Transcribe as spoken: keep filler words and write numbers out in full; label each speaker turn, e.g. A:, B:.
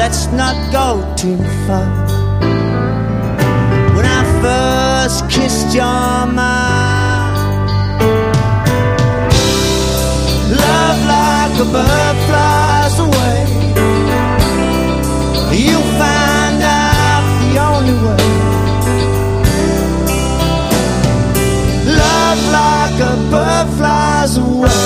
A: let's not go too far. When I first kissed your mouth, love like a bird flies away. You'll find out the only way. Love like a bird flies away.